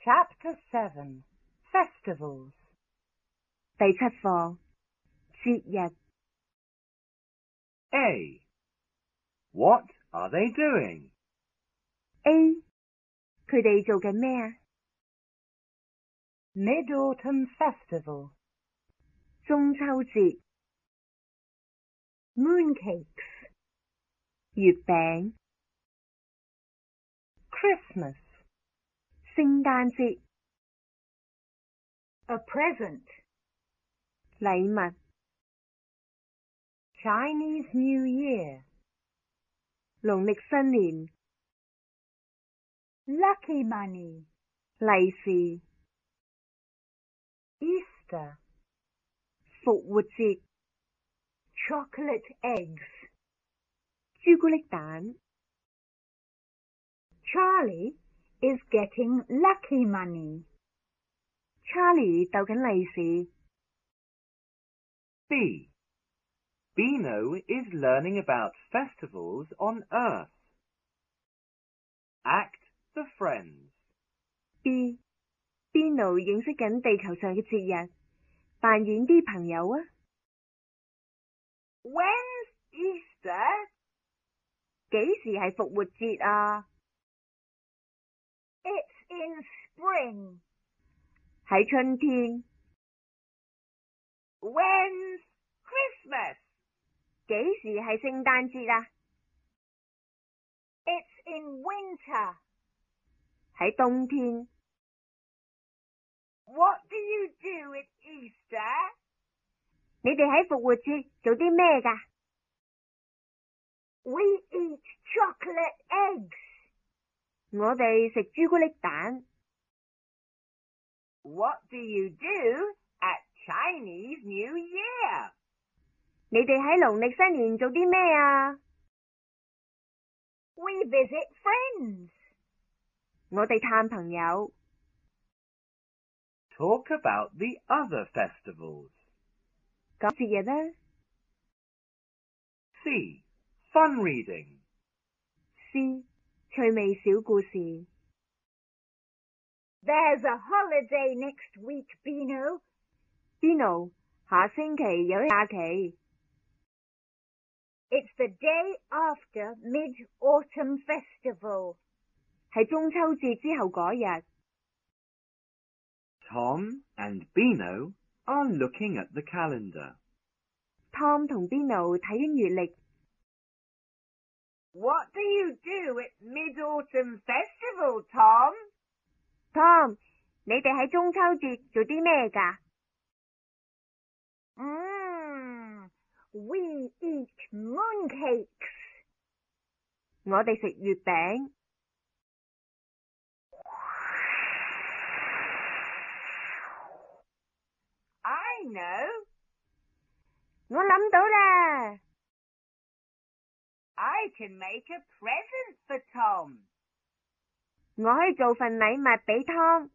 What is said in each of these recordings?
Chapter 7 Festivals 第7課節日 A. What are they doing? A 佢哋做緊咩啊？ Mid-Autumn Festival 中秋節 Mooncakes 月餅 Christmas 聖誕節 A present 禮物 Chinese New Year 農曆新年 Lucky Money 利是 Easter 復活節 Chocolate Eggs 朱古力蛋 Charlie is getting lucky money. Charlie 鬥緊利是 B. Beano is learning about festivals on Earth. Act the Friends. B. Bino 認識緊地球上嘅節日，扮演啲朋友啊 When's Easter? 幾時係復活節啊？ It's in spring. 喺春天 When's Christmas? 幾時係聖誕節啊？ It's in winter. 喺冬天 What do you do at Easter? 你哋喺復活節做啲咩㗎？ We eat chocolate eggs. 我哋食朱古力蛋。 What do you do at Chinese New Year? 你哋喺農曆新年做啲咩啊？ We visit friends. 我哋探朋友。 Talk about the other festivals. 講節日啦。 C. Fun reading. C. 趣味小故事。 There's a holiday next week, Beano. Bino 下星期有假期。 It's the day after Mid-Autumn Festival. 係中秋節之後嗰日。 Tom and Beano are looking at the calendar. Tom 同 Bino 睇緊月曆。 What do you do at Mid-Autumn Festival, Tom? Tom 你哋喺中秋節做啲咩㗎？ We eat mooncakes. 我哋食月餅。 I know. 我諗到啦。 I can make a present for Tom. 我可以做份禮物俾 Tom。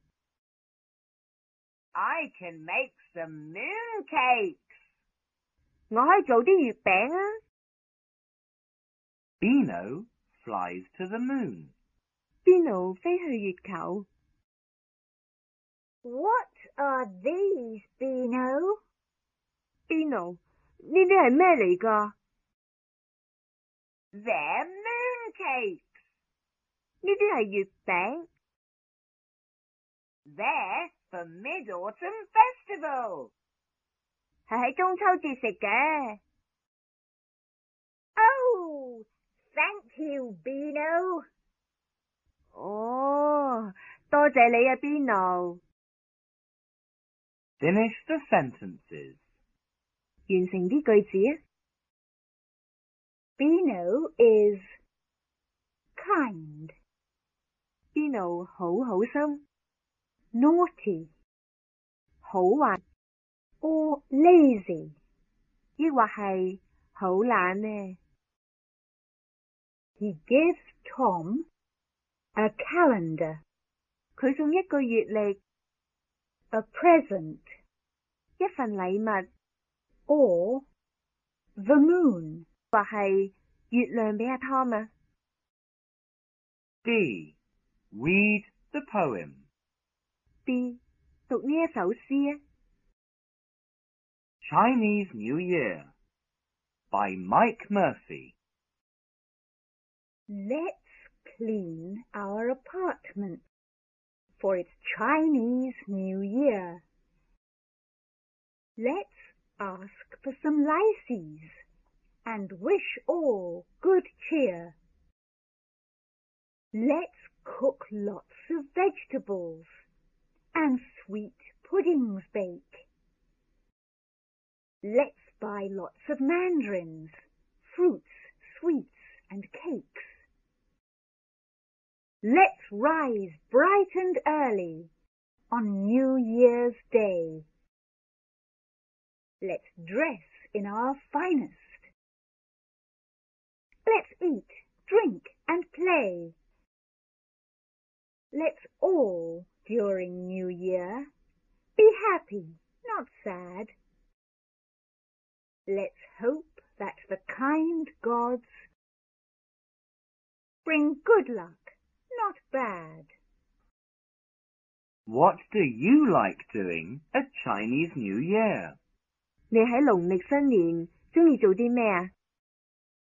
I can make some mooncakes. 我可以做啲月餅啊。 Beano flies to the moon. Bino 飛去月球。 What are these, Beano? Bino 呢啲係咩嚟㗎？ They're mooncakes. 呢啲係月餅。 They're for Mid-Autumn Festival. 係喺中秋節食嘅。 Oh, thank you, Beano. 哦，多謝你啊 Bino。 Finish the sentences. 完成啲句子啊。 Beano is kind, Bino 好好心， naughty, 好玩， or lazy. 抑或係好懶呢？ He gives Tom a calendar, 佢送一個月曆， a present, 一份禮物， or the moon. 或係月亮俾阿 Tom 啊。 D. Read the poem. B 讀呢一首詩啊。 Chinese New Year by Mike Murphy. Let's clean our apartment, for it's Chinese New Year. Let's ask for some lycees and wish all good cheer. Let's cook lots of vegetables and sweet puddings bake. Let's buy lots of mandarins, fruits, sweets and cakes. Let's rise bright and early on New Year's Day. Let's dress in our finest. Let's eat, drink and play. Let's all, during New Year, be happy, not sad. Let's hope that the kind gods bring good luck, not bad. What do you like doing at Chinese New Year? 你喺農曆新年鍾意做啲咩啊？